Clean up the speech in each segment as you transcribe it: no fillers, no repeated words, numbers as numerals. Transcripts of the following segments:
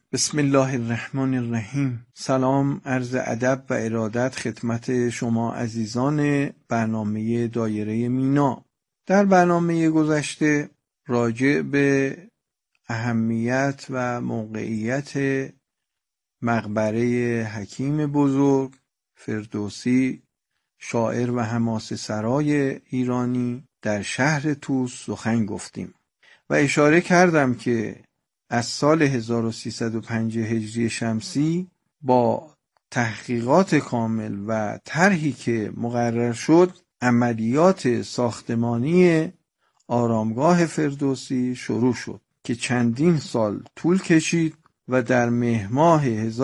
بسم الله الرحمن الرحیم. سلام، عرض ادب و ارادت خدمت شما عزیزان برنامه دایره مینا. در برنامه گذشته راجع به اهمیت و موقعیت مقبره حکیم بزرگ فردوسی، شاعر و حماسه سرای ایرانی در شهر طوس سخن گفتیم و اشاره کردم که از سال 1305 هجری شمسی با تحقیقات کامل و طرحی که مقرر شد، عملیات ساختمانی آرامگاه فردوسی شروع شد که چندین سال طول کشید و در مهر ماه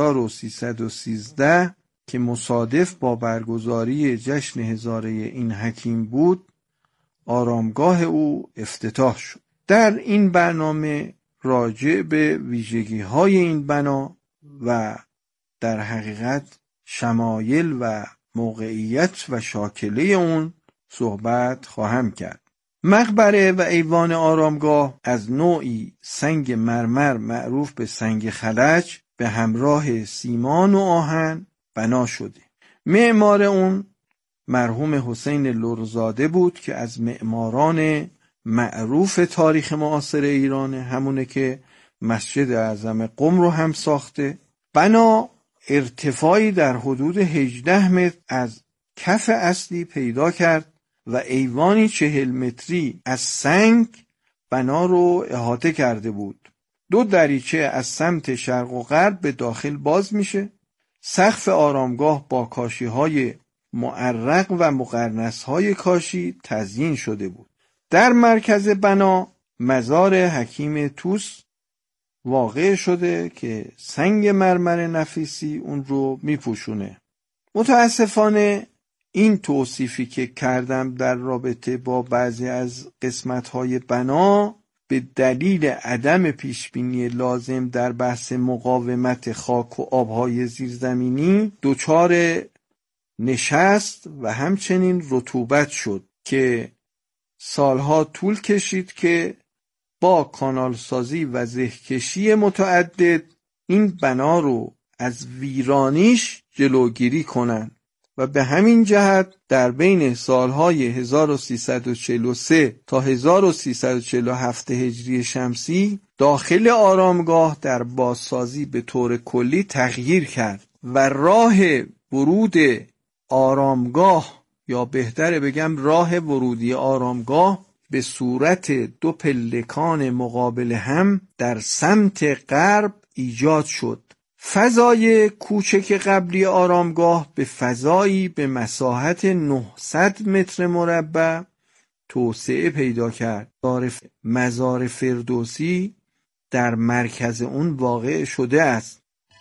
1313 که مصادف با برگزاری جشن هزاره این حکیم بود، آرامگاه او افتتاح شد. در این برنامه راجع به ویژگی‌های این بنا و در حقیقت شمایل و موقعیت و شاکله اون صحبت خواهم کرد. مقبره و ایوان آرامگاه از نوعی سنگ مرمر معروف به سنگ خلج به همراه سیمان و آهن بنا شده. معمار اون مرحوم حسین لرزاده بود که از معماران معروف تاریخ معاصر ایرانه، همونه که مسجد اعظم قم رو هم ساخته. بنا ارتفاعی در حدود 18 متر از کف اصلی پیدا کرد و ایوانی 40 متری از سنگ بنا رو احاطه کرده بود. 2 دریچه از سمت شرق و غرب به داخل باز میشه. سقف آرامگاه با کاشی‌های معرق و مقرنس‌های کاشی تزیین شده بود. در مرکز بنا مزار حکیم طوس واقع شده که سنگ مرمر نفیسی اون رو میپوشونه. متاسفانه این توصیفی که کردم در رابطه با بعضی از قسمت‌های بنا به دلیل عدم پیشبینی لازم در بحث مقاومت خاک و آب‌های زیرزمینی دچار نشست و همچنین رطوبت شد که سالها طول کشید که با کانالسازی و زهکشی متعدد این بنا رو از ویرانیش جلوگیری کنند و به همین جهت در بین سالهای 1343 تا 1347 هجری شمسی داخل آرامگاه در بازسازی به طور کلی تغییر کرد و راه ورود آرامگاه، یا بهتره بگم راه ورودی آرامگاه، به صورت 2 پلکان مقابل هم در سمت غرب ایجاد شد. فضای کوچک قبلی آرامگاه به فضایی به مساحت 900 متر مربع توسعه پیدا کرد. مزار فردوسی در مرکز اون واقع شده است.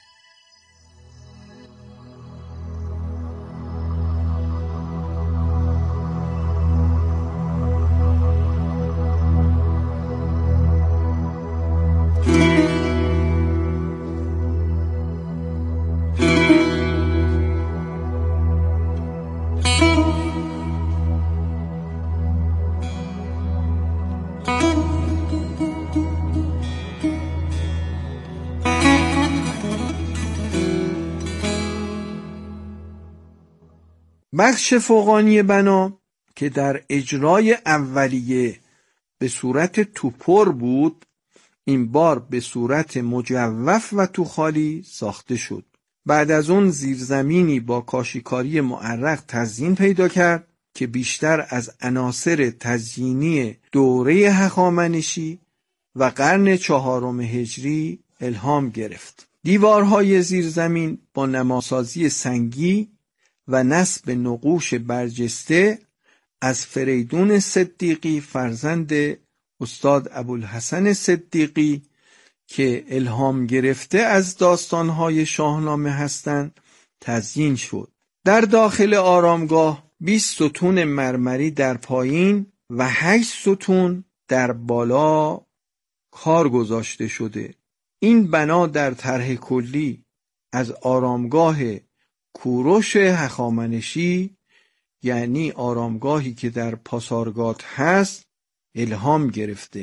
بخش فوقانی بنا که در اجرای اولیه به صورت توپر بود، این بار به صورت مجوف و توخالی ساخته شد. بعد از اون زیرزمینی با کاشیکاری معرق تزیین پیدا کرد که بیشتر از عناصر تزیینی دوره هخامنشی و قرن 4 هجری الهام گرفت. دیوارهای زیرزمین با نماسازی سنگی و نصب نقوش برجسته از فریدون صدیقی فرزند استاد ابوالحسن صدیقی که الهام گرفته از داستانهای شاهنامه هستند تزیین شد. در داخل آرامگاه 20 ستون مرمری در پایین و 8 ستون در بالا کار گذاشته شده. این بنا در طرح کلی از آرامگاه کوروش هخامنشی، یعنی آرامگاهی که در پاسارگاد هست، الهام گرفته.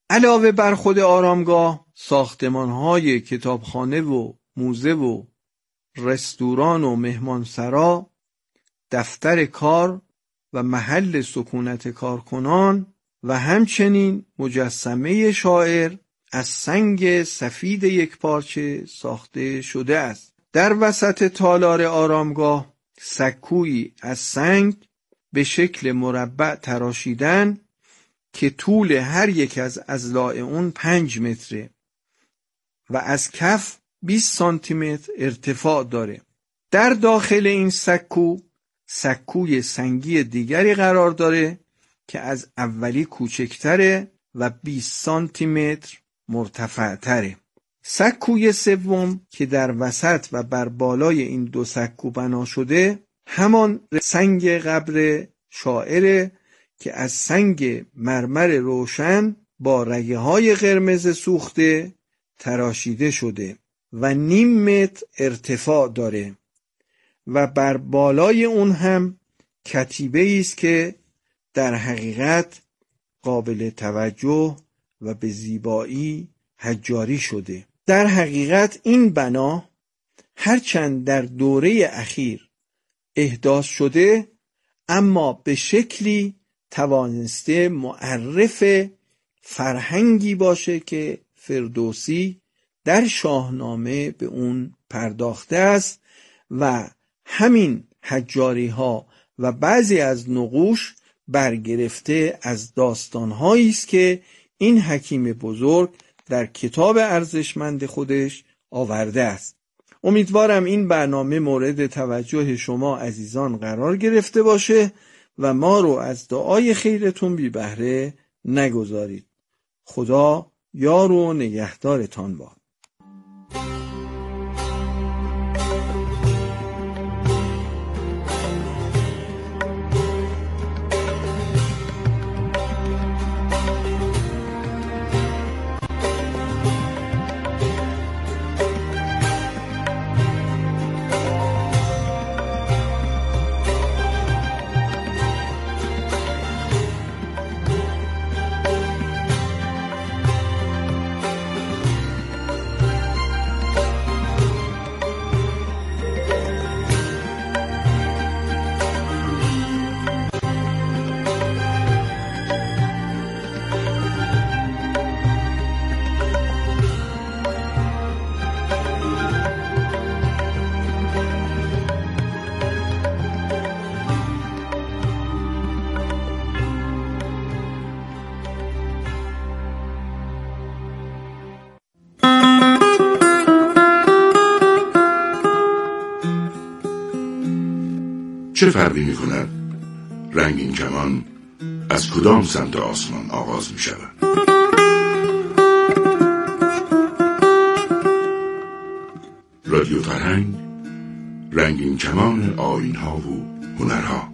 علاوه بر خود آرامگاه، ساختمان‌های کتابخانه و موزه و رستوران و مهمانسرا، دفتر کار و محل سکونت کارکنان و همچنین مجسمه شاعر از سنگ سفید یکپارچه ساخته شده است. در وسط تالار آرامگاه سکویی از سنگ به شکل مربع تراشیدن که طول هر یک از اضلاع اون 5 متره و از کف 20 سانتی متر ارتفاع داره. در داخل این سکوی سنگی دیگری قرار داره که از اولی کوچکتره و 20 سانتی متر مرتفع تره. سکوی سوم که در وسط و بر بالای این 2 سکو بنا شده همان سنگ قبر شاعره که از سنگ مرمر روشن با رگه های قرمز سوخته تراشیده شده و 0.5 متر ارتفاع داره و بر بالای اون هم کتیبه است که در حقیقت قابل توجه و به زیبایی حجاری شده. در حقیقت این بنا هرچند در دوره اخیر احداث شده اما به شکلی توانسته معرف فرهنگی باشه که فردوسی در شاهنامه به اون پرداخته است و همین حجاری ها و بعضی از نقوش برگرفته از داستان‌هایی است که این حکیم بزرگ در کتاب ارزشمند خودش آورده است. امیدوارم این برنامه مورد توجه شما عزیزان قرار گرفته باشه و ما رو از دعای خیرتون بی بهره نگذارید. خدا یار و نگهدارتان باد. چه فرقی می کند رنگین کمان از کدام سمت آسمان آغاز می شود؟ رادیو فرهنگ، رنگین کمان آیین‌ها و هنرها.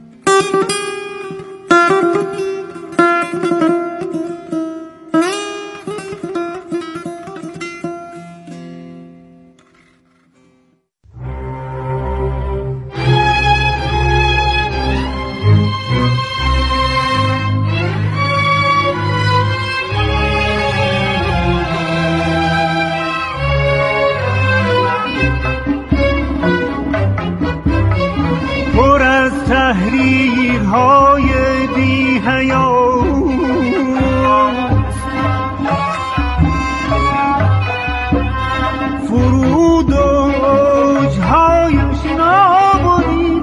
تحریرهای بی حیات فرود و اوجهایش نابونی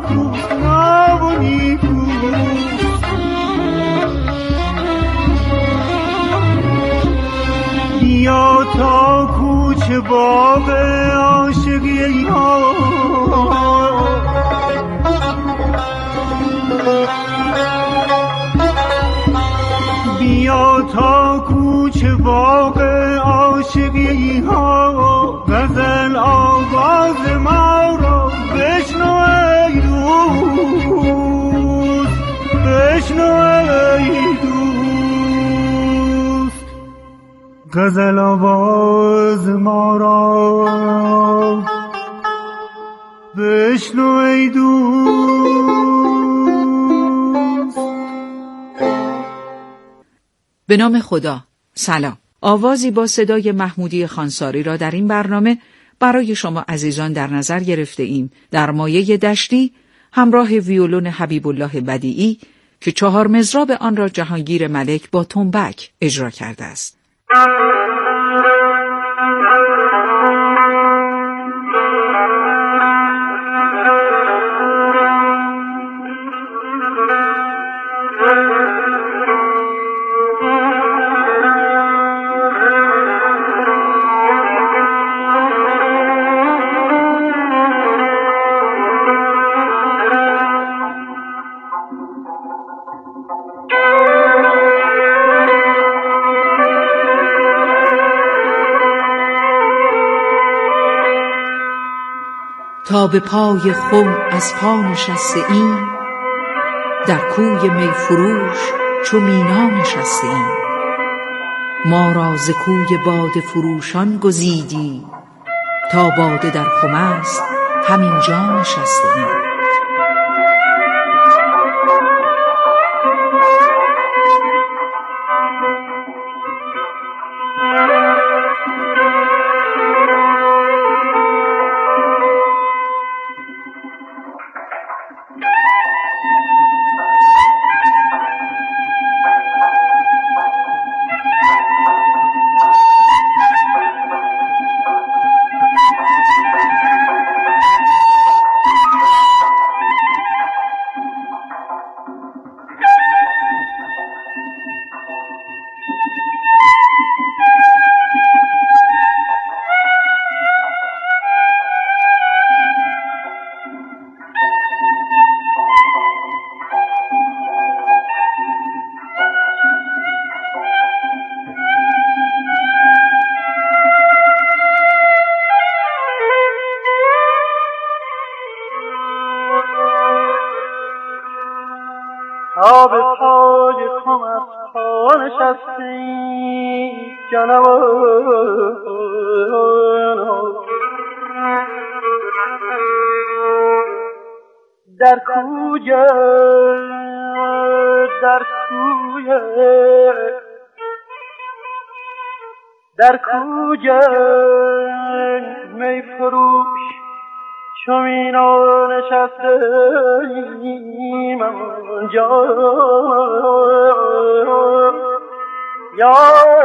بیا تا کوچه باغ عاشقی ها بیا تا کوچه باغ عاشقی ها غزل آواز ما را بشنو ای دوست، بشنو ای دوست، غزل آواز ما را بشنو ای دوست. به نام خدا. سلام. آوازی با صدای محمودی خانساری را در این برنامه برای شما عزیزان در نظر گرفته ایم در مایه دشتی همراه ویولون حبیب الله بدیعی که 4 مضراب آن را جهانگیر ملک با تنبک اجرا کرده است. تا به پای خم از پا نشسته ایم، در کوی می فروش چو مینا نشسته ایم. ما را ز کوی باده فروشان گزیدی، تا باده در خم است همین جا نشسته ایم. تا به پای خم از پا نشستی جانم، در کوی می فروش چو مینا نشسته ایم آنجا. یا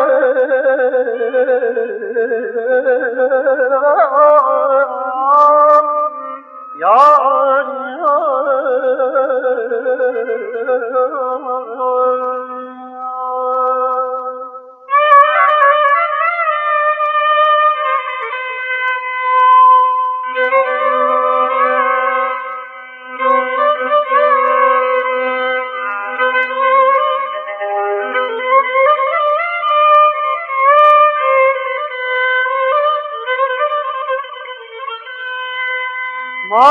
ما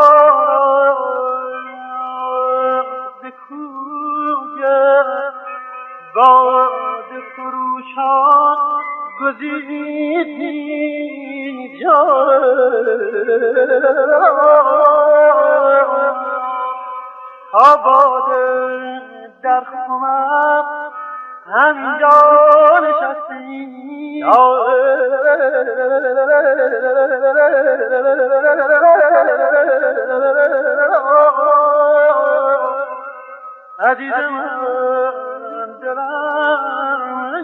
ز کوی باده فروشان گزیدی جا، تا باده در خمت همینجا نشستی. عزیز من دلم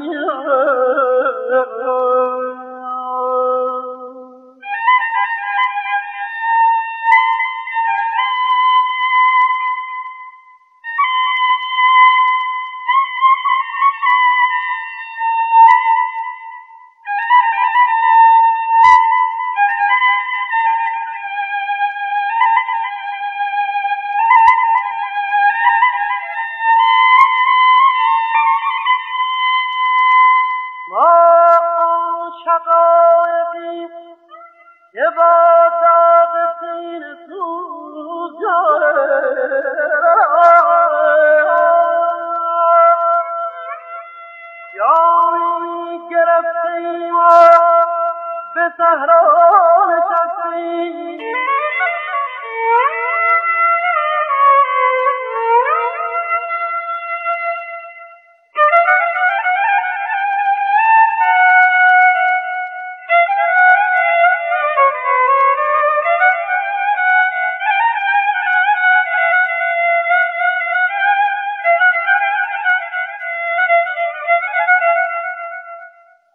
شقایقی که با داغ سینه سوز جامی گرفتیم و به صحرا نشستیم.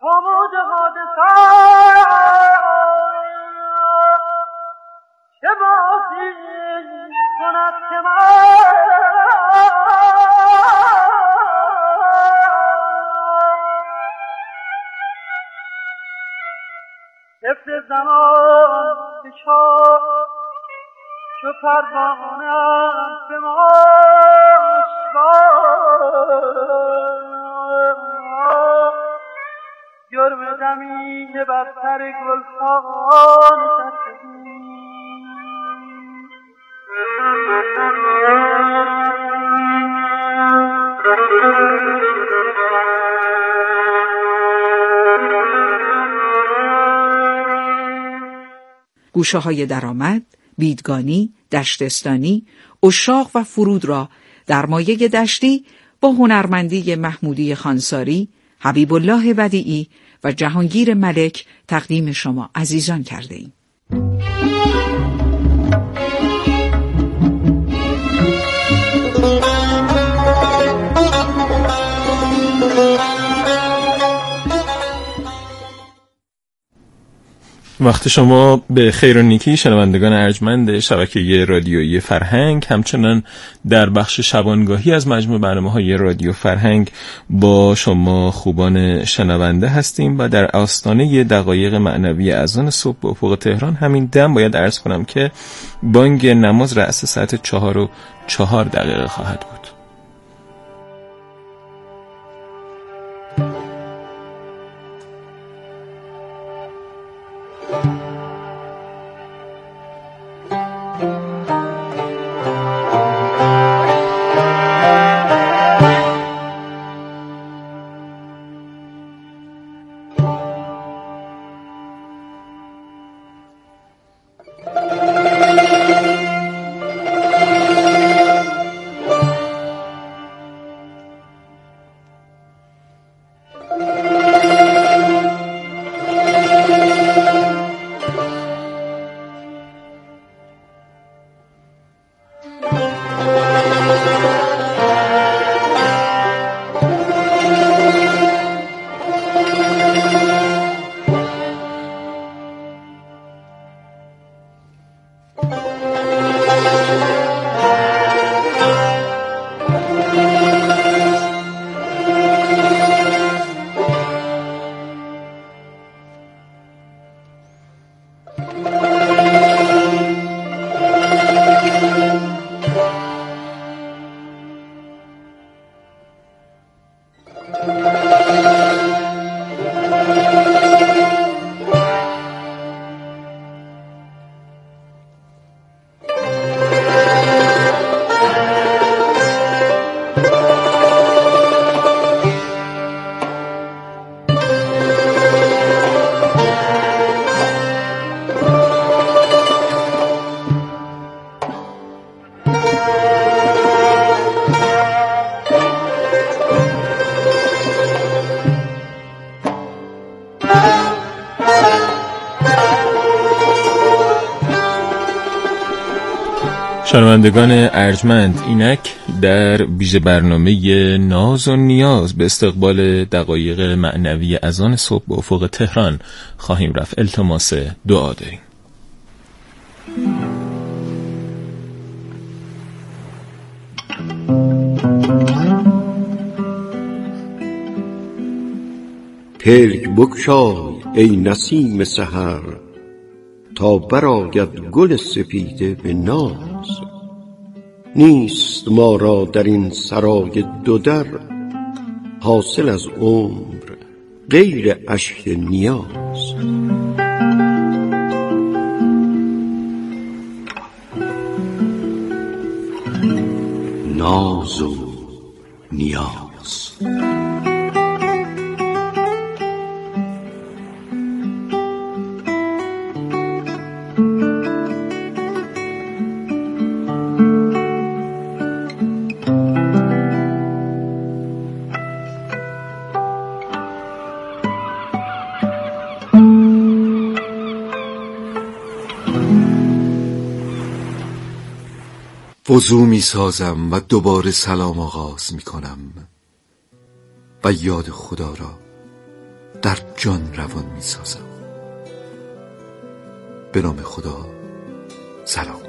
خمود حادثه چه بازی کند که حفظ زمان که شد چو پروانه‌ام به جرم زمین بر سر گلخان نشستی گوشه‌های درآمد، بیدگانی، دشتستانی، عشاق و فرود را در مایه دشتی با هنرمندی محمودی خانساری، حبیب الله بدیعی و جهانگیر ملک تقدیم شما عزیزان کرده ایم. وقت شما به خیر و نیکی شنوندگان ارجمند شبکه رادیویی فرهنگ. همچنان در بخش شبانگاهی از مجموع برنامه‌های رادیو فرهنگ با شما خوبان شنونده هستیم و در آستانه دقایق معنوی اذان صبح به افق تهران همین دم باید عرض کنم که بانگ نماز رأس ساعت 4:04 خواهد بود. شنوندگان ارجمند، اینک در ویژه برنامه ناز و نیاز به استقبال دقایق معنوی اذان صبح به افق تهران خواهیم رفت. التماس دعا داریم. پلک بگشای ای نسیم سحر، تا برآید گل سپیده به ناز. نیست ما را در این سرای دو در، حاصل از عمر غیر اشک نیاز. ناز و نیاز. وضو می سازم و دوباره سلام آغاز می کنم و یاد خدا را در جان روان می سازم. به نام خدا، سلام.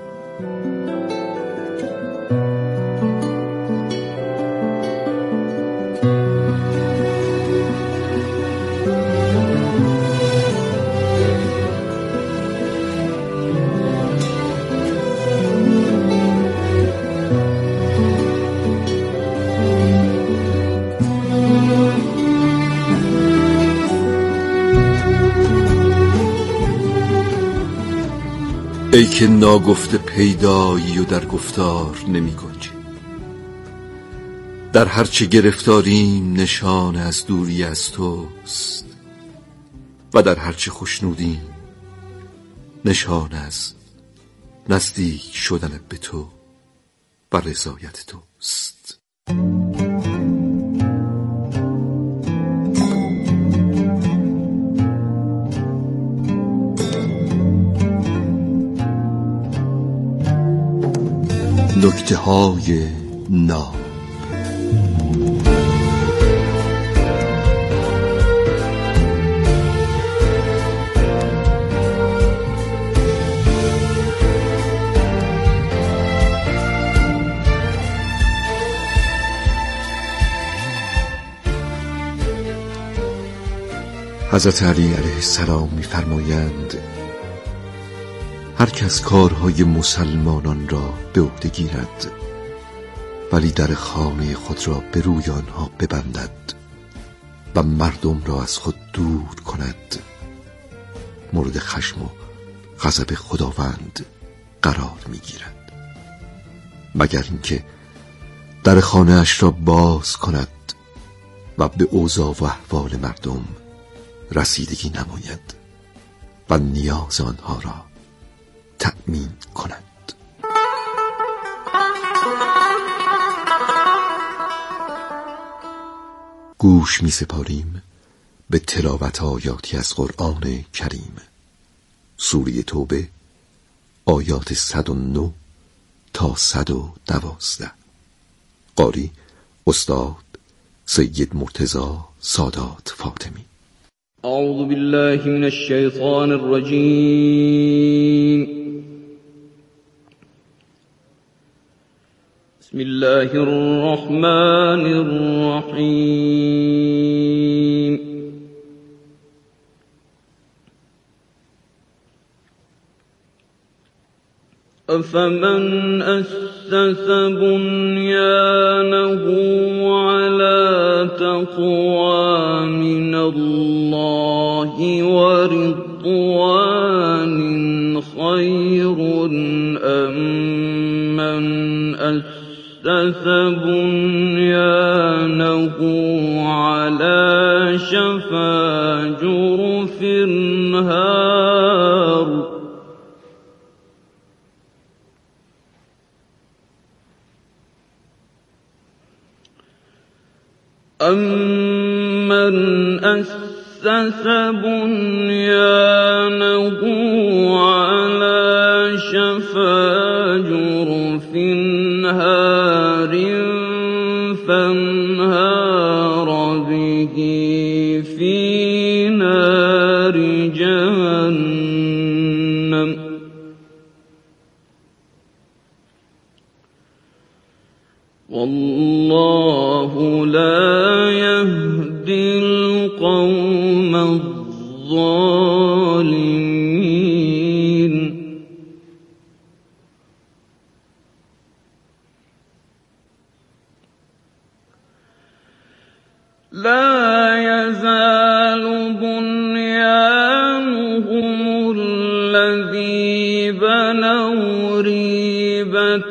ای که ناگفته پیدایی و در گفتار نمی گنجی، در هرچه گرفتاریم نشان از دوری از توست و در هرچه خوشنودیم نشان از نزدیک شدن به تو و رضایت توست. نکته‌های ناب. حضرت علی علیه السلام می‌فرمایند هر کس کارهای مسلمانان را به عهده گیرد ولی در خانه خود را به روی آنها ببندد و مردم را از خود دور کند، مورد خشم و غضب خداوند قرار می‌گیرد، مگر اینکه در خانه اش را باز کند و به اوضاع و احوال مردم رسیدگی نماید و نیاز آنها را تأمین کند. گوش می سپاریم به تلاوت آیاتی از قرآن کریم. سوره توبه آیات 109 تا 112. قاری استاد سید مرتضی سادات فاطمی. اعوذ بالله من الشیطان الرجیم. بسم الله الرحمن الرحیم. افمن اسس بنیانه علی تقوی من الله ورضوان خیر ام من اسس بنیانه علی شفا جرف هار. أَمَّنْ أَسَّسَ بُنْيَانَهُ عَلَى شَفَا جُرُفٍ هَارٍ فَانْهَارَ بِهِ فِي نَارِ جَهَنَّمَ وَاللَّهُ لَا يهدي القوم الظالمين. لا يزال بنيانهم الذي بنوا ريبة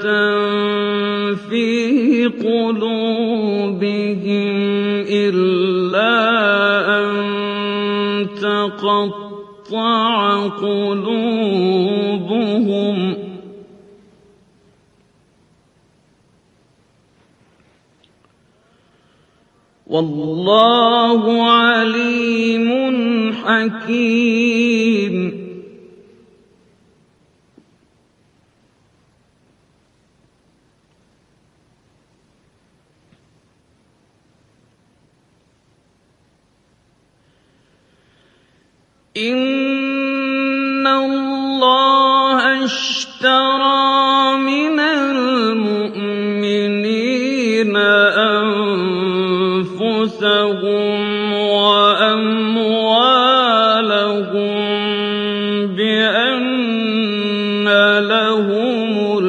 في قلوبهم إلا أن تقطع قلوبهم والله عليم حكيم. إن الله اشترى من المؤمنين أنفسهم وأموالهم بأن لهم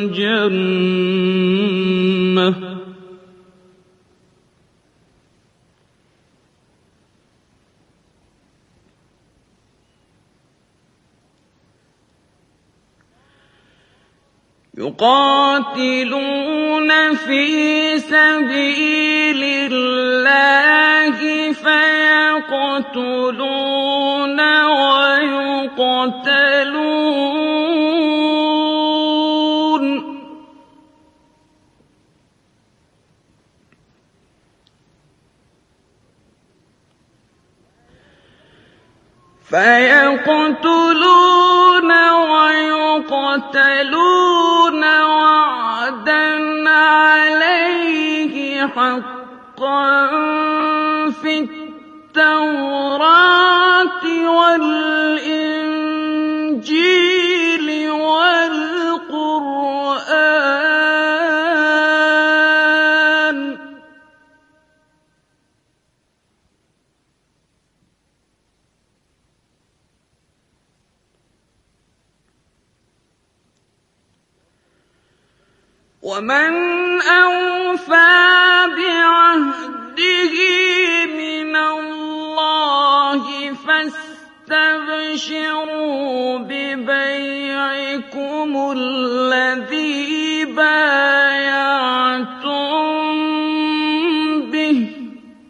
الجنة يقاتلون في سبيل الله فيقتلون ويقتلون وعدا عليه حقا في التوراة والإنجيل والقرآن ومن أوفى بعهده من الله فاستبشروا ببيعكم الذي بايعتم به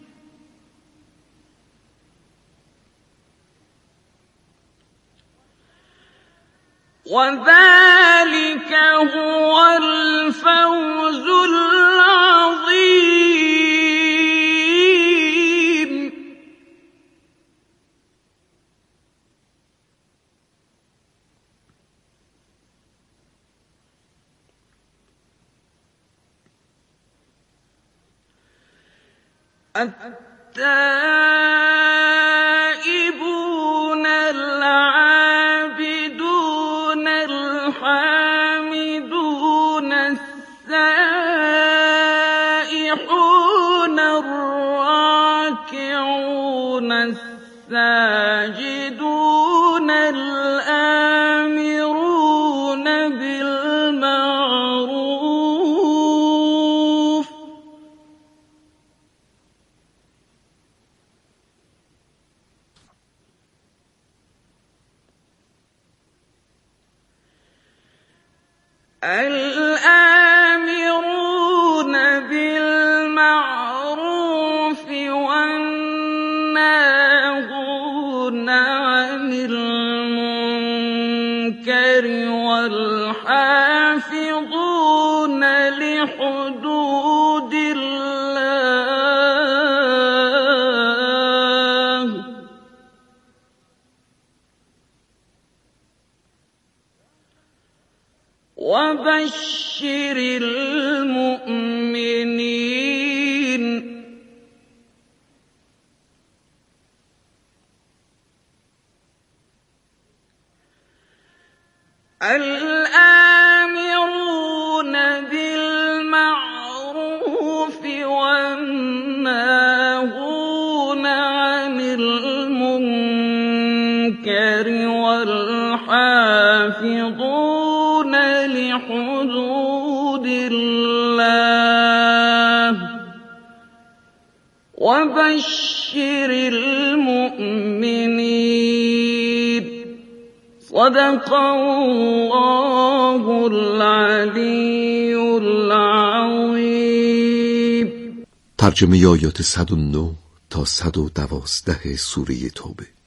وذلك هو الفوز العظيم التائبون العابدون الحامدون السائحون الراكعون الساجدون الآمرون بالمعروف الآمرون بالمعروف والناهون عن المنكر والحافظون لحدود الله وبشر المؤمنين الآمرون بالمعروف والناهون عن المنكر والحافظون لحدود الله وبشر المؤمنين صدق الله العلی العظیم. ترجمه آیات 109 تا 112 سوره توبه.